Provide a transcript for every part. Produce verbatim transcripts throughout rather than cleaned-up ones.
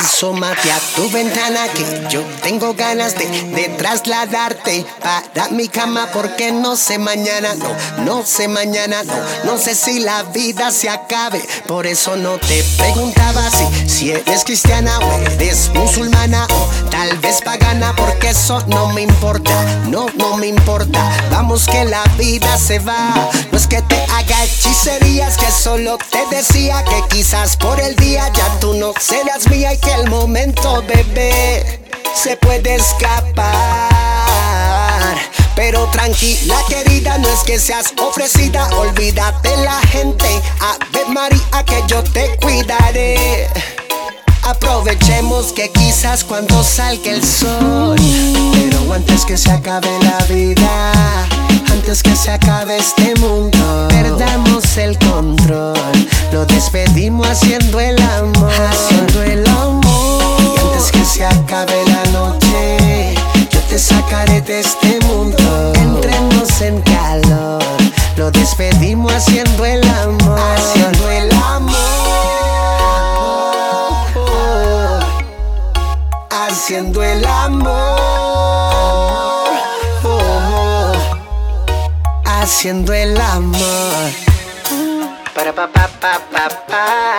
Asómate a tu ventana que yo tengo ganas de, de trasladarte para mi cama, porque no sé mañana, no, no sé mañana, no, no sé si la vida se acabe. Por eso no te preguntaba si, si eres cristiana o eres musulmana o tal vez pagana, porque eso no me importa, no, no me importa. Vamos que la vida se va, no es que te haga hechicerías, que solo te decía que quizás por el día ya tú no serás mía y que el momento, bebé, se puede escapar. Pero tranquila, querida, no es que seas ofrecida. Olvídate la gente, Ave María, que yo te cuidaré. Aprovechemos que quizás cuando salga el sol, pero antes que se acabe la vida, antes que se acabe este mundo, perdamos el control, lo despedimos haciendo el amor, haciendo el amor. Y antes que se acabe la noche, yo te sacaré de este mundo. Entremos en calor, lo despedimos haciendo el amor, haciendo el amor, haciendo el amor, haciendo el amor. Para pa pa pa pa pa.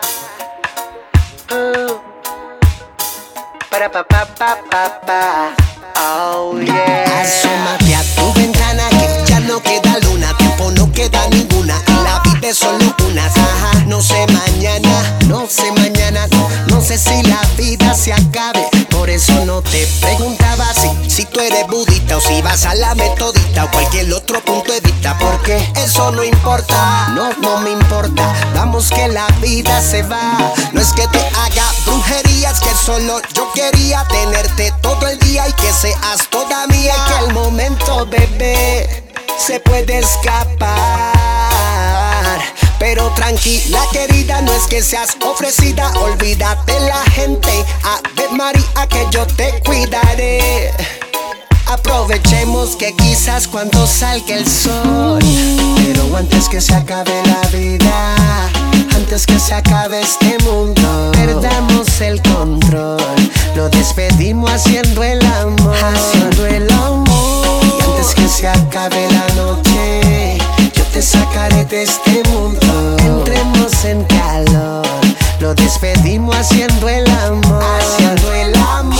Uh. Para pa pa pa pa pa. Oh yeah. Asómate a tu ventana que ya no queda luna, tiempo no queda ninguna y la vida es solo una. Ajá. No sé mañana, no sé mañana, no, no sé si la vida se acabe. Por eso no te preguntaba si, si tú eres budista o si vas a la metodista o cualquier otro punto de vista, porque eso no importa, no, no me importa. Vamos que la vida se va, no es que te haga brujerías, que solo yo quería tenerte todo el día y que seas toda mía. Que el momento, bebé, se puede escapar. Pero tranquila, querida, no es que seas ofrecida. Olvídate la gente, Ave María, que yo te cuidaré. Aprovechemos que quizás cuando salga el sol, pero antes que se acabe la vida, antes que se acabe este mundo, perdamos el control, lo despedimos haciendo el amor, haciendo el amor. Y antes que se acabe la noche, yo te sacaré de este mundo. Entremos en calor, lo despedimos haciendo el amor, haciendo el amor,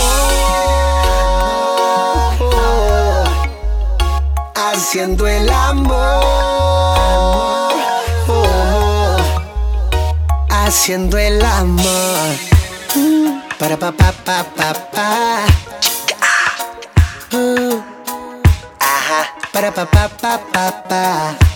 haciendo el amor, haciendo el amor. Para pa pa pa pa pa. Uh. Ajá. Para pa pa pa pa pa.